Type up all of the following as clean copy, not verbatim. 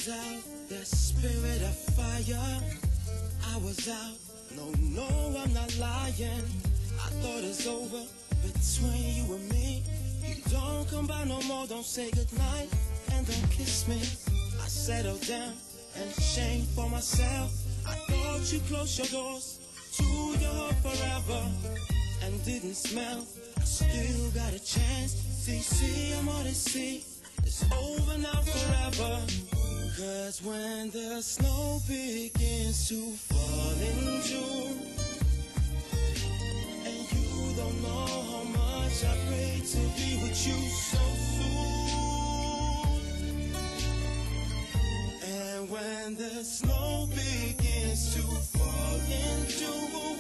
was out, that spirit of fire. I was out, no, I'm not lying. I thought it's over between you and me. You don't come by no more, don't say goodnight, and don't kiss me. I settled down and ashamed for myself. I thought you closed your doors to your heart forever and didn't smell. I still got a chance. See, I'm all they see. It's over now forever. Cause when the snow begins to fall in June, and you don't know how much I pray to be with you so soon. And when the snow begins to fall in June,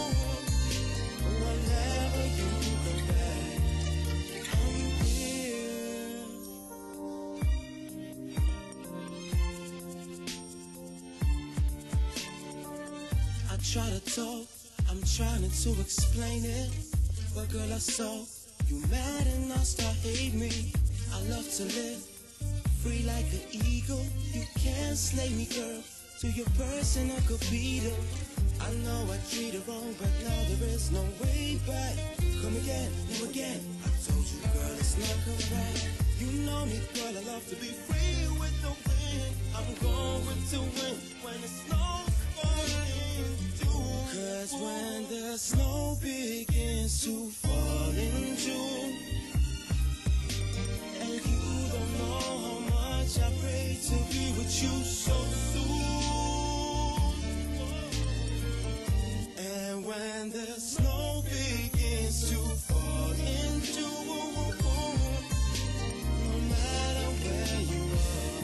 whenever you come back, I'm here. I try to talk, I'm trying to explain it, but girl, I saw you mad and I start hating me. I love to live free like an eagle. You can't slay me, girl. To your person I could beat her. I know I treated wrong, but now there is no way back. Come again, you again. I told you, girl, it's not correct. You know me, girl, I love to be free with the wind. I'm going to win when the snow's falling through. Cause when the snow begins to fall in June, and you don't know how much I pray to be with you so soon. And when the snow begins to fall in June, no matter where you are,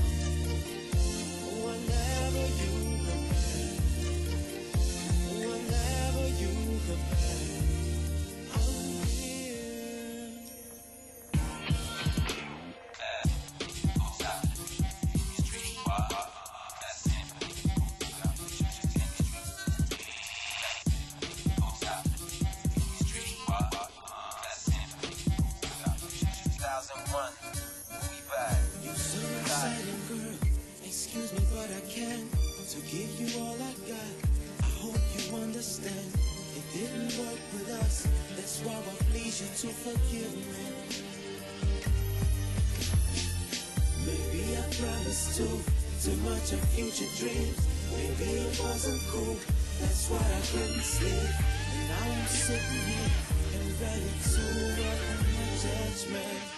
whenever you come back, whenever you come back, I'm here. You're so exciting, girl. Excuse me, but I can't to give you all I got. I hope you understand. It didn't work with us. That's why I please you to forgive me. Maybe I promised too much of future dreams. Maybe it wasn't cool. That's why I couldn't sleep. And now I'm sitting here and ready to welcome your judgment.